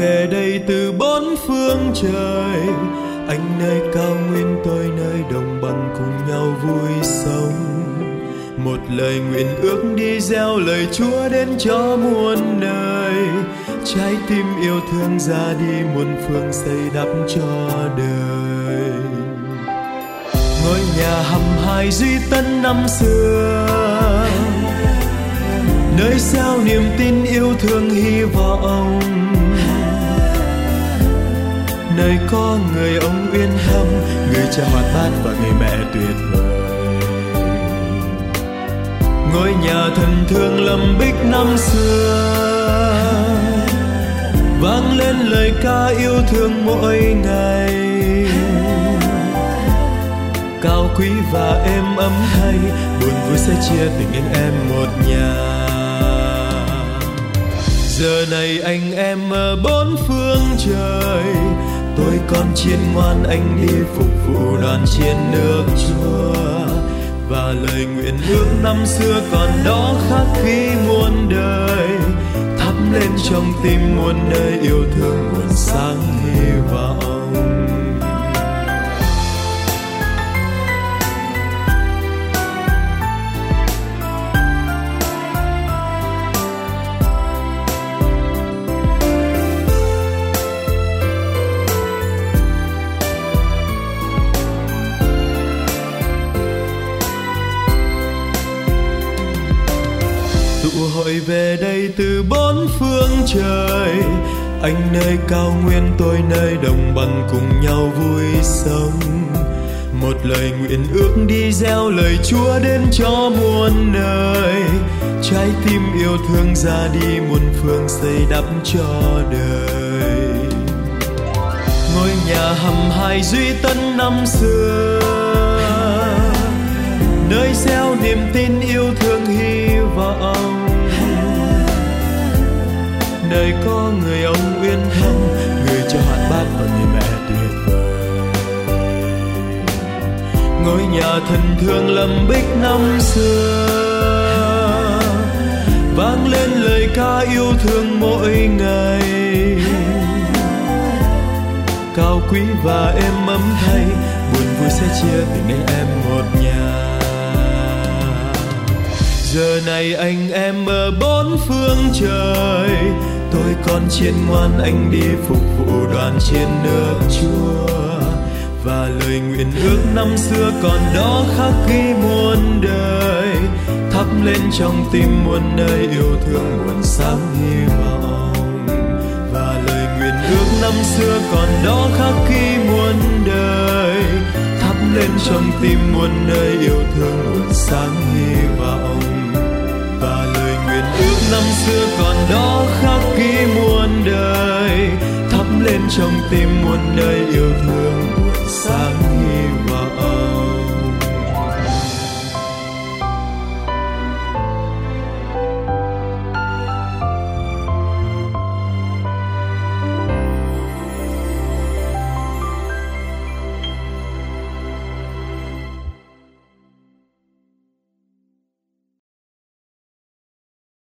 về đây từ bốn phương trời. Anh nơi cao nguyên, tôi nơi đồng bằng, cùng nhau vui sống. Một lời nguyện ước đi gieo lời Chúa đến cho muôn nơi. Trái tim yêu thương ra đi muôn phương, xây đắp cho đời. Ngôi nhà hầm hai duy tân năm xưa, nơi gieo niềm tin yêu thương hy vọng, nơi có người ông uyên thâm, người cha hoạt bát và người mẹ tuyệt vời. Ngôi nhà thần thương Lâm Bích năm xưa, vang lên lời ca yêu thương mỗi ngày. Cao quý và êm ấm thay, buồn vui sẽ chia tình anh em một nhà. Giờ này anh em ở bốn phương trời, tôi con chiên ngoan anh đi phục vụ đoàn chiên nước Chúa. Và lời nguyện ước năm xưa còn đó khắc ghi muôn đời, thắp lên trong tim muôn nơi yêu thương nguồn sáng hy vọng. Hội về đây từ bốn phương trời, anh nơi cao nguyên, tôi nơi đồng bằng, cùng nhau vui sống. Một lời nguyện ước đi gieo lời Chúa đến cho muôn nơi. Trái tim yêu thương ra đi muôn phương, xây đắp cho đời. Ngôi nhà hầm hai duy tân năm xưa, nơi gieo niềm tin yêu thương hy vọng, nơi có người ông uyên thâm, người cha hoạt bát và người mẹ tuyệt vời. Ngôi nhà thần thương Lâm Bích năm xưa, vang lên lời ca yêu thương mỗi ngày. Cao quý và êm ấm thay, buồn vui sẽ chia tình anh em một nhà. Giờ này anh em ở bốn phương trời, tôi con chiên ngoan anh đi phục vụ đoàn chiên nước Chúa. Và lời nguyện ước năm xưa còn đó khắc ghi muôn đời, thắp lên trong tim muôn nơi yêu thương nguồn sáng hy vọng. Và lời nguyện ước năm xưa còn đó khắc ghi muôn đời, thắp lên trong tim muôn nơi yêu thương nguồn sáng hy vọng. Và lời nguyện ước năm xưa còn đó khắc ghi muôn đời, thắp lên trong tim muôn nơi yêu thương nguồn sáng.